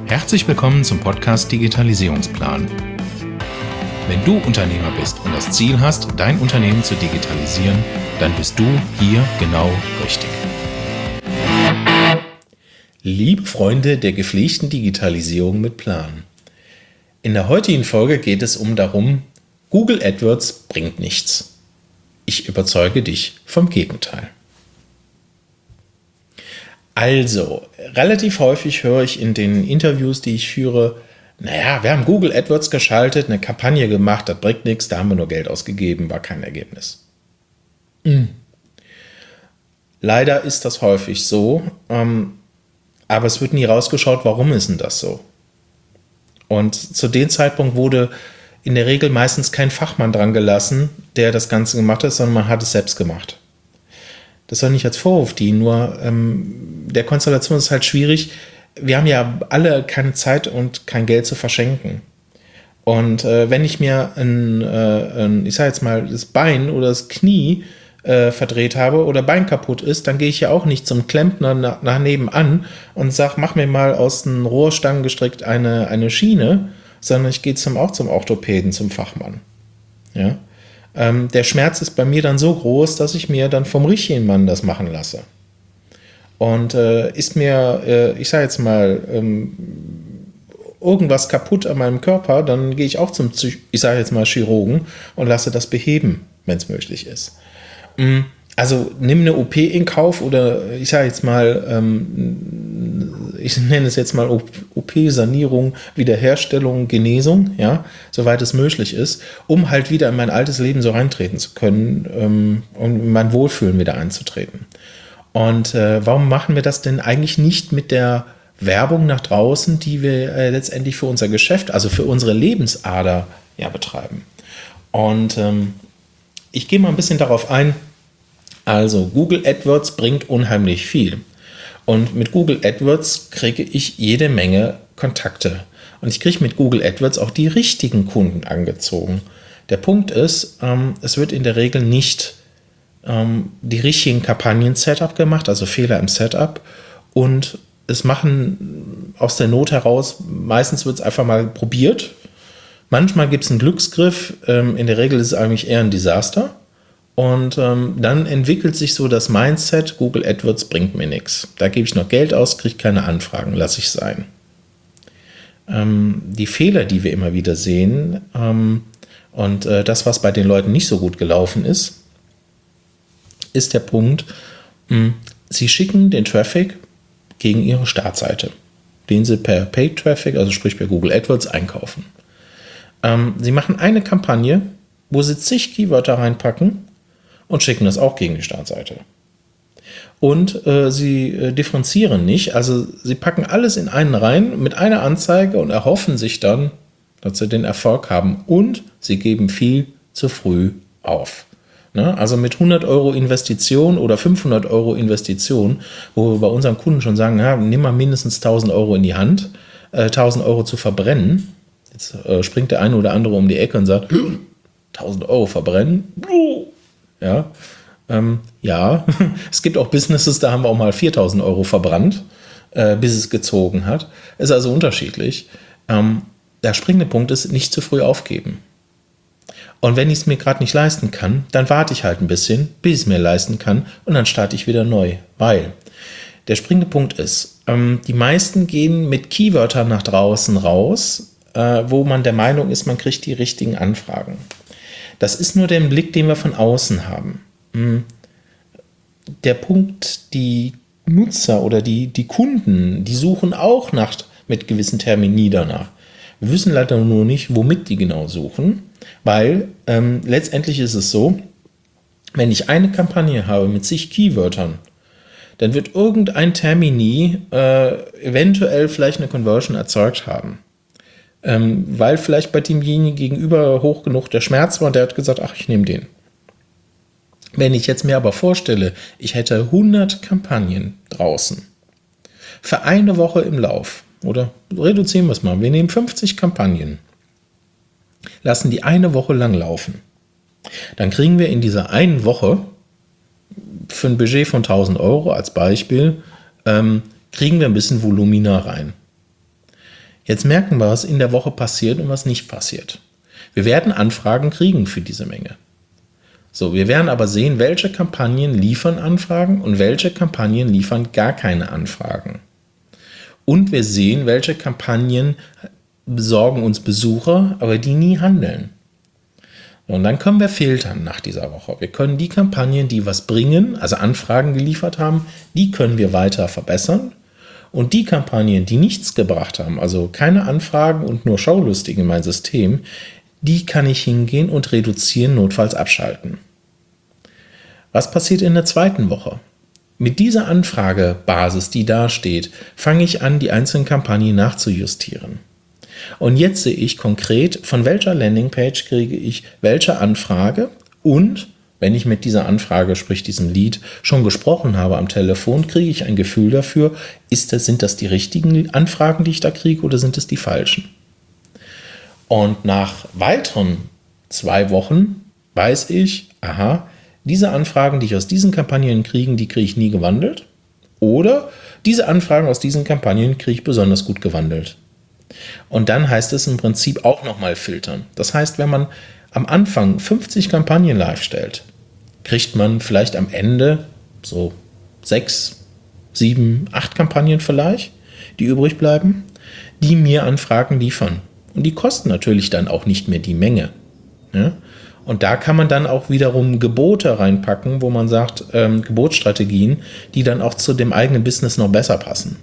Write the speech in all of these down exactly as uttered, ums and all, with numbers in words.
Herzlich willkommen zum Podcast Digitalisierungsplan. Wenn du Unternehmer bist und das Ziel hast, dein Unternehmen zu digitalisieren, dann bist du hier genau richtig. Liebe Freunde der gepflegten Digitalisierung mit Plan. In der heutigen Folge geht es um darum, Google AdWords bringt nichts. Ich überzeuge dich vom Gegenteil. Also, relativ häufig höre ich in den Interviews, die ich führe, naja, wir haben Google AdWords geschaltet, eine Kampagne gemacht, das bringt nichts, da haben wir nur Geld ausgegeben, war kein Ergebnis. Mhm. Leider ist das häufig so, ähm, aber es wird nie rausgeschaut, warum ist denn das so? Und zu dem Zeitpunkt wurde in der Regel meistens kein Fachmann dran gelassen, der das Ganze gemacht hat, sondern man hat es selbst gemacht. Das soll nicht als Vorwurf dienen, nur ähm, der Konstellation ist halt schwierig. Wir haben ja alle keine Zeit und kein Geld zu verschenken. Und äh, wenn ich mir ein, äh, ein, ich sage jetzt mal, das Bein oder das Knie äh, verdreht habe oder Bein kaputt ist, dann gehe ich ja auch nicht zum Klempner nach, nach nebenan und sage, mach mir mal aus den Rohrstangen gestrickt eine, eine Schiene, sondern ich gehe zum, auch zum Orthopäden, zum Fachmann. Ja. Ähm, der Schmerz ist bei mir dann so groß, dass ich mir dann vom richtigen Mann das machen lasse. Und äh, ist mir, äh, ich sage jetzt mal, ähm, irgendwas kaputt an meinem Körper, dann gehe ich auch zum, Psych- ich sage jetzt mal Chirurgen und lasse das beheben, wenn es möglich ist. Mhm. Also nimm eine O P in Kauf oder ich sage jetzt mal, ähm, ich nenne es jetzt mal O P-Sanierung, Wiederherstellung, Genesung, ja, soweit es möglich ist, um halt wieder in mein altes Leben so reintreten zu können, ähm, um in mein Wohlfühlen wieder einzutreten. Und äh, warum machen wir das denn eigentlich nicht mit der Werbung nach draußen, die wir äh, letztendlich für unser Geschäft, also für unsere Lebensader ja betreiben? Und ähm, ich gehe mal ein bisschen darauf ein. Also Google AdWords bringt unheimlich viel. Und mit Google AdWords kriege ich jede Menge Kontakte. Und ich kriege mit Google AdWords auch die richtigen Kunden angezogen. Der Punkt ist, ähm, es wird in der Regel nicht ähm, die richtigen Kampagnen-Setup gemacht, also Fehler im Setup. Und es machen aus der Not heraus, meistens wird es einfach mal probiert. Manchmal gibt es einen Glücksgriff, ähm, in der Regel ist es eigentlich eher ein Desaster. Und ähm, dann entwickelt sich so das Mindset, Google AdWords bringt mir nichts. Da gebe ich noch Geld aus, kriege keine Anfragen, lasse ich sein. Ähm, die Fehler, die wir immer wieder sehen ähm, und äh, das, was bei den Leuten nicht so gut gelaufen ist, ist der Punkt, mh, sie schicken den Traffic gegen ihre Startseite, den sie per Paid Traffic, also sprich per Google AdWords, einkaufen. Ähm, sie machen eine Kampagne, wo sie zig Keywörter reinpacken, und schicken das auch gegen die Startseite. Und äh, sie äh, differenzieren nicht, also sie packen alles in einen rein mit einer Anzeige und erhoffen sich dann, dass sie den Erfolg haben. Und sie geben viel zu früh auf. Ne? Also mit hundert Euro Investition oder fünfhundert Euro Investition, wo wir bei unseren Kunden schon sagen, ja, nimm mal mindestens tausend Euro in die Hand, äh, tausend Euro zu verbrennen. Jetzt äh, springt der eine oder andere um die Ecke und sagt, tausend Euro verbrennen? Ja, ähm, ja, es gibt auch Businesses, da haben wir auch mal viertausend Euro verbrannt, äh, bis es gezogen hat. Ist also unterschiedlich. Ähm, der springende Punkt ist, nicht zu früh aufgeben. Und wenn ich es mir gerade nicht leisten kann, dann warte ich halt ein bisschen, bis ich es mir leisten kann und dann starte ich wieder neu. Weil der springende Punkt ist, ähm, die meisten gehen mit Keywörtern nach draußen raus, äh, wo man der Meinung ist, man kriegt die richtigen Anfragen. Das ist nur der Blick, den wir von außen haben. Der Punkt, die Nutzer oder die, die Kunden, die suchen auch nach, mit gewissen Termini danach. Wir wissen leider nur nicht, womit die genau suchen, weil ähm, letztendlich ist es so, wenn ich eine Kampagne habe mit zig Keywörtern, dann wird irgendein Termini äh, eventuell vielleicht eine Conversion erzeugt haben. Ähm, weil vielleicht bei demjenigen gegenüber hoch genug der Schmerz war und der hat gesagt, ach, ich nehme den. Wenn ich jetzt mir aber vorstelle, ich hätte hundert Kampagnen draußen für eine Woche im Lauf, oder reduzieren wir es mal, wir nehmen fünfzig Kampagnen, lassen die eine Woche lang laufen, dann kriegen wir in dieser einen Woche für ein Budget von tausend Euro als Beispiel, ähm, kriegen wir ein bisschen Volumina rein. Jetzt merken wir, was in der Woche passiert und was nicht passiert. Wir werden Anfragen kriegen für diese Menge. So, wir werden aber sehen, welche Kampagnen liefern Anfragen und welche Kampagnen liefern gar keine Anfragen. Und wir sehen, welche Kampagnen besorgen uns Besucher, aber die nie handeln. Und dann können wir filtern nach dieser Woche. Wir können die Kampagnen, die was bringen, also Anfragen geliefert haben, die können wir weiter verbessern. Und die Kampagnen, die nichts gebracht haben, also keine Anfragen und nur Schaulustige in mein System, die kann ich hingehen und reduzieren, notfalls abschalten. Was passiert in der zweiten Woche? Mit dieser Anfragebasis, die da steht, fange ich an, die einzelnen Kampagnen nachzujustieren. Und jetzt sehe ich konkret, von welcher Landingpage kriege ich welche Anfrage und wenn ich mit dieser Anfrage, sprich diesem Lead, schon gesprochen habe am Telefon, kriege ich ein Gefühl dafür, ist das, sind das die richtigen Anfragen, die ich da kriege oder sind es die falschen? Und nach weiteren zwei Wochen weiß ich, aha, diese Anfragen, die ich aus diesen Kampagnen kriege, die kriege ich nie gewandelt. Oder diese Anfragen aus diesen Kampagnen kriege ich besonders gut gewandelt. Und dann heißt es im Prinzip auch nochmal filtern. Das heißt, wenn man am Anfang fünfzig Kampagnen live stellt, kriegt man vielleicht am Ende so sechs, sieben, acht Kampagnen vielleicht, die übrig bleiben, die mir Anfragen liefern. Und die kosten natürlich dann auch nicht mehr die Menge. Ja? Und da kann man dann auch wiederum Gebote reinpacken, wo man sagt, ähm, Gebotsstrategien, die dann auch zu dem eigenen Business noch besser passen.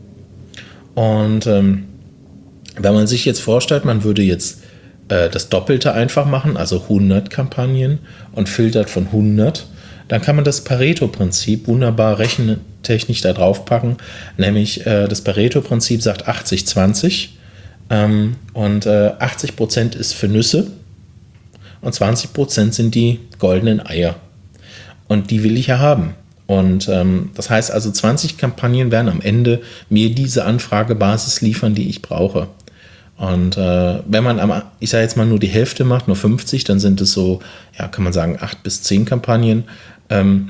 Und ähm, wenn man sich jetzt vorstellt, man würde jetzt äh, das Doppelte einfach machen, also hundert Kampagnen und filtert von hundert, dann kann man das Pareto-Prinzip wunderbar rechentechnisch da drauf packen, nämlich äh, das Pareto-Prinzip sagt achtzig zwanzig ähm, und äh, achtzig Prozent ist für Nüsse und zwanzig Prozent sind die goldenen Eier und die will ich ja haben. Und ähm, das heißt also, zwanzig Kampagnen werden am Ende mir diese Anfragebasis liefern, die ich brauche. Und äh, wenn man, am, ich sage jetzt mal, nur die Hälfte macht, nur fünfzig, dann sind es so, ja, kann man sagen, acht bis zehn Kampagnen. Ähm,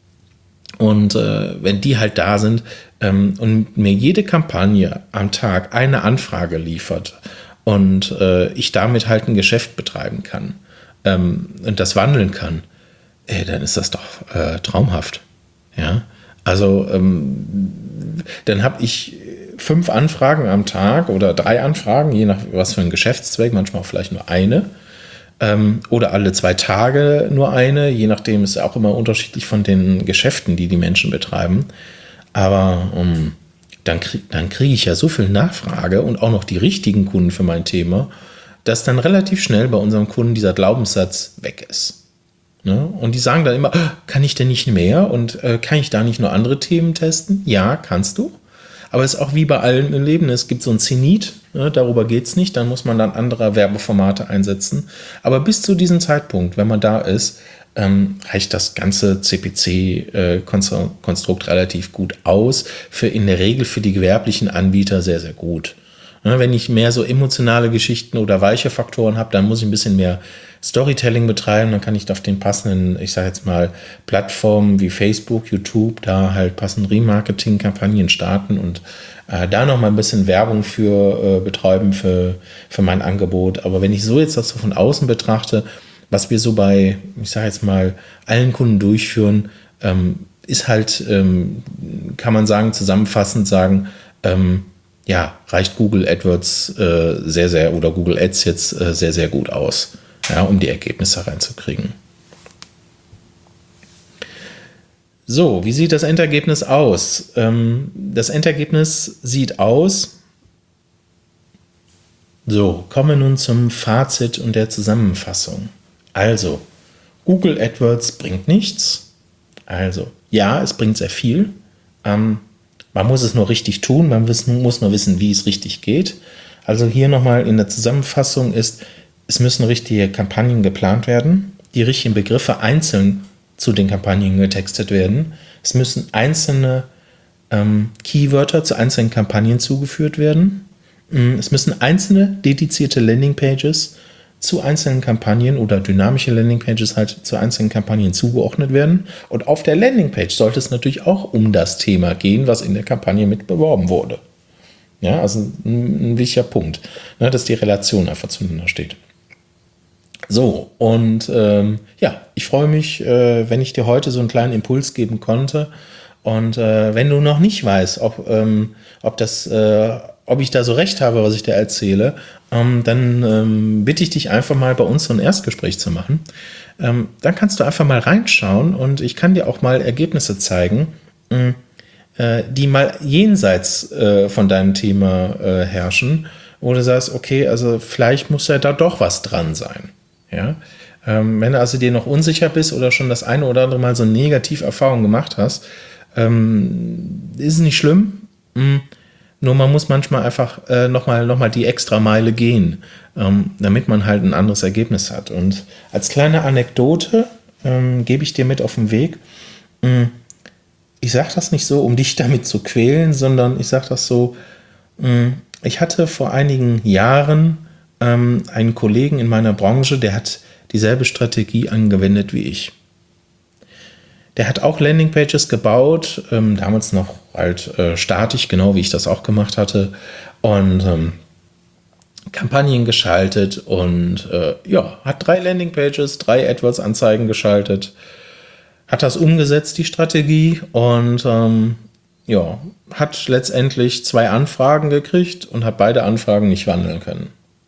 und äh, wenn die halt da sind ähm, und mir jede Kampagne am Tag eine Anfrage liefert und äh, ich damit halt ein Geschäft betreiben kann ähm, und das wandeln kann, ey, dann ist das doch äh, traumhaft. Ja, also ähm, dann habe ich fünf Anfragen am Tag oder drei Anfragen, je nach was für ein Geschäftszweck, manchmal auch vielleicht nur eine ähm, oder alle zwei Tage nur eine, je nachdem, ist ja auch immer unterschiedlich von den Geschäften, die die Menschen betreiben. Aber ähm, dann, krieg, dann kriege ich ja so viel Nachfrage und auch noch die richtigen Kunden für mein Thema, dass dann relativ schnell bei unserem Kunden dieser Glaubenssatz weg ist. Ne? Und die sagen dann immer, kann ich denn nicht mehr und äh, kann ich da nicht nur andere Themen testen? Ja, kannst du. Aber es ist auch wie bei allem im Leben, es gibt so ein Zenit, ne? Darüber geht es nicht, dann muss man dann andere Werbeformate einsetzen. Aber bis zu diesem Zeitpunkt, wenn man da ist, ähm, reicht das ganze C P C-Konstrukt äh, relativ gut aus, für in der Regel für die gewerblichen Anbieter sehr, sehr gut. Ne? Wenn ich mehr so emotionale Geschichten oder weiche Faktoren habe, dann muss ich ein bisschen mehr Storytelling betreiben, dann kann ich auf den passenden, ich sage jetzt mal, Plattformen wie Facebook, YouTube, da halt passende Remarketing-Kampagnen starten und äh, da noch mal ein bisschen Werbung für äh, betreiben für, für mein Angebot. Aber wenn ich so jetzt das so von außen betrachte, was wir so bei, ich sage jetzt mal, allen Kunden durchführen, ähm, ist halt, ähm, kann man sagen, zusammenfassend sagen, ähm, ja, reicht Google AdWords äh, sehr, sehr, oder Google Ads jetzt äh, sehr, sehr gut aus. Ja, um die Ergebnisse reinzukriegen. So, wie sieht das Endergebnis aus? Ähm, das Endergebnis sieht aus. So, kommen wir nun zum Fazit und der Zusammenfassung. Also, Google AdWords bringt nichts. Also, ja, es bringt sehr viel. Ähm, man muss es nur richtig tun, man wissen, muss nur wissen, wie es richtig geht. Also hier nochmal in der Zusammenfassung ist, es müssen richtige Kampagnen geplant werden, die richtigen Begriffe einzeln zu den Kampagnen getextet werden. Es müssen einzelne ähm, Keywörter zu einzelnen Kampagnen zugeführt werden. Es müssen einzelne dedizierte Landingpages zu einzelnen Kampagnen oder dynamische Landingpages halt zu einzelnen Kampagnen zugeordnet werden. Und auf der Landingpage sollte es natürlich auch um das Thema gehen, was in der Kampagne mit beworben wurde. Ja, also ein, ein wichtiger Punkt, ne, dass die Relation einfach zueinander steht. So, und ähm, ja, ich freue mich, äh, wenn ich dir heute so einen kleinen Impuls geben konnte. Und äh, wenn du noch nicht weißt, ob, ähm, ob, das, äh, ob ich da so recht habe, was ich dir erzähle, ähm, dann ähm, bitte ich dich einfach mal bei uns so ein Erstgespräch zu machen. Ähm, dann kannst du einfach mal reinschauen und ich kann dir auch mal Ergebnisse zeigen, mh, äh, die mal jenseits äh, von deinem Thema äh, herrschen, wo du sagst, okay, also vielleicht muss ja da doch was dran sein. Ja? Ähm, wenn du also dir noch unsicher bist oder schon das eine oder andere Mal so eine Negativerfahrung gemacht hast, ähm, ist nicht schlimm. Mhm. Nur man muss manchmal einfach äh, nochmal noch mal die extra Meile gehen, ähm, damit man halt ein anderes Ergebnis hat. Und als kleine Anekdote ähm, gebe ich dir mit auf den Weg. Ähm, ich sage das nicht so, um dich damit zu quälen, sondern ich sage das so, ähm, ich hatte vor einigen Jahren ähm, einen Kollegen in meiner Branche, der hat dieselbe Strategie angewendet wie ich. Der hat auch Landingpages gebaut, ähm, damals noch halt äh, statisch, genau wie ich das auch gemacht hatte, und ähm, Kampagnen geschaltet und äh, ja, hat drei Landingpages, drei AdWords-Anzeigen geschaltet, hat das umgesetzt, die Strategie, und ähm, ja, hat letztendlich zwei Anfragen gekriegt und hat beide Anfragen nicht wandeln können.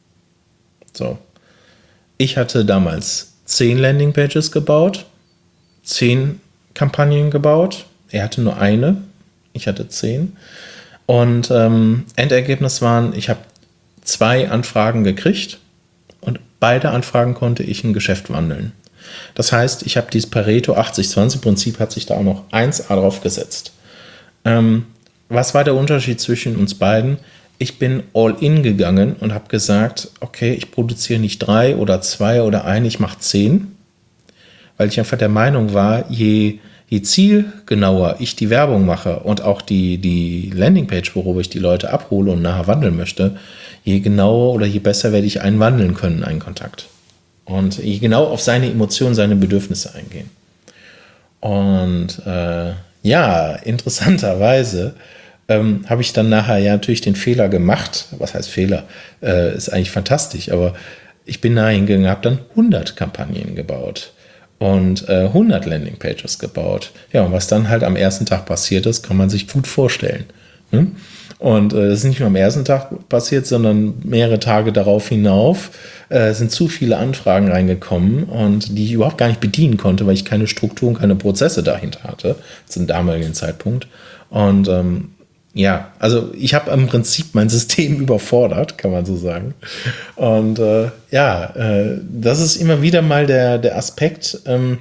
So. Ich hatte damals zehn Landingpages gebaut, zehn Kampagnen gebaut. Er hatte nur eine, ich hatte zehn. Und ähm, Endergebnis waren, ich habe zwei Anfragen gekriegt und beide Anfragen konnte ich in Geschäft wandeln. Das heißt, ich habe dieses Pareto achtzig zwanzig Prinzip, hat sich da auch noch eins A drauf gesetzt. Ähm, was war der Unterschied zwischen uns beiden? Ich bin all in gegangen und habe gesagt, okay, ich produziere nicht drei oder zwei oder ein, ich mache zehn. Weil ich einfach der Meinung war, je, je zielgenauer ich die Werbung mache und auch die, die Landingpage, worüber ich die Leute abhole und nachher wandeln möchte, je genauer oder je besser werde ich einen wandeln können, einen Kontakt. Und je genau auf seine Emotionen, seine Bedürfnisse eingehen. Und äh, ja, interessanterweise ähm, habe ich dann nachher ja natürlich den Fehler gemacht. Was heißt Fehler? Äh, ist eigentlich fantastisch, aber ich bin nachher hingegangen, habe dann hundert Kampagnen gebaut. Und äh, hundert Landingpages gebaut. Ja, und was dann halt am ersten Tag passiert ist, kann man sich gut vorstellen. Ne? Und äh, das ist nicht nur am ersten Tag passiert, sondern mehrere Tage darauf hinauf äh, sind zu viele Anfragen reingekommen und die ich überhaupt gar nicht bedienen konnte, weil ich keine Struktur und keine Prozesse dahinter hatte zum damaligen Zeitpunkt. Und ähm, ja, also ich habe im Prinzip mein System überfordert, kann man so sagen. Und äh, ja, äh, das ist immer wieder mal der, der Aspekt. Ähm,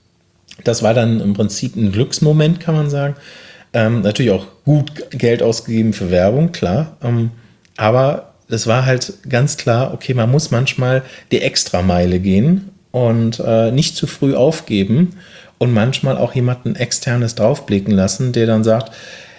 das war dann im Prinzip ein Glücksmoment, kann man sagen. Ähm, natürlich auch gut Geld ausgegeben für Werbung, klar. Ähm, aber es war halt ganz klar, okay, man muss manchmal die Extrameile gehen und äh, nicht zu früh aufgeben und manchmal auch jemanden Externes draufblicken lassen, der dann sagt,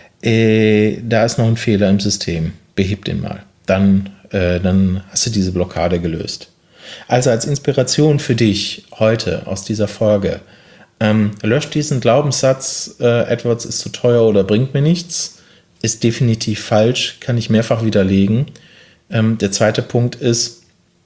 Äh, da ist noch ein Fehler im System, beheb den mal. Dann, äh, dann hast du diese Blockade gelöst. Also als Inspiration für dich heute aus dieser Folge, ähm, lösch diesen Glaubenssatz, äh, AdWords ist zu teuer oder bringt mir nichts, ist definitiv falsch, kann ich mehrfach widerlegen. Ähm, der zweite Punkt ist,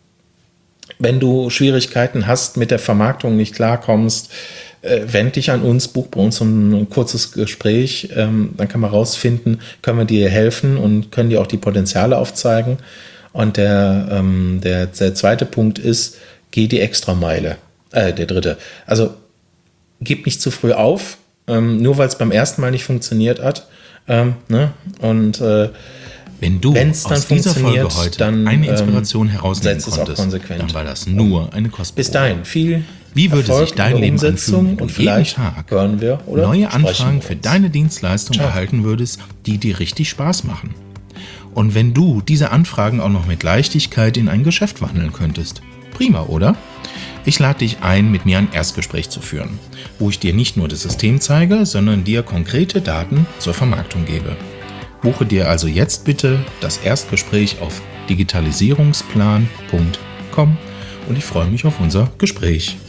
wenn du Schwierigkeiten hast, mit der Vermarktung nicht klarkommst, wend dich an uns, buch bei uns ein kurzes Gespräch, ähm, dann kann man rausfinden, können wir dir helfen und können dir auch die Potenziale aufzeigen. Und der, ähm, der, der zweite Punkt ist, geh die Extrameile. Äh, der dritte. Also gib nicht zu früh auf, ähm, nur weil es beim ersten Mal nicht funktioniert hat. Ähm, ne? Und äh, wenn du wenn's dann aus dieser Folge heute dann, eine Inspiration ähm, herausnehmen setz es auch konntest, konsequent. dann war das nur eine Kostprobe. Bis dahin, viel Wie würde Erfolg sich dein in der Leben Umsetzung anfühlen, wenn du und jeden vielleicht Tag hören wir oder neue sprechen Anfragen wir für uns. deine Dienstleistung Ciao. erhalten würdest, die dir richtig Spaß machen? Und wenn du diese Anfragen auch noch mit Leichtigkeit in ein Geschäft wandeln könntest? Prima, oder? Ich lade dich ein, mit mir ein Erstgespräch zu führen, wo ich dir nicht nur das System zeige, sondern dir konkrete Daten zur Vermarktung gebe. Buche dir also jetzt bitte das Erstgespräch auf digitalisierungsplan punkt com und ich freue mich auf unser Gespräch.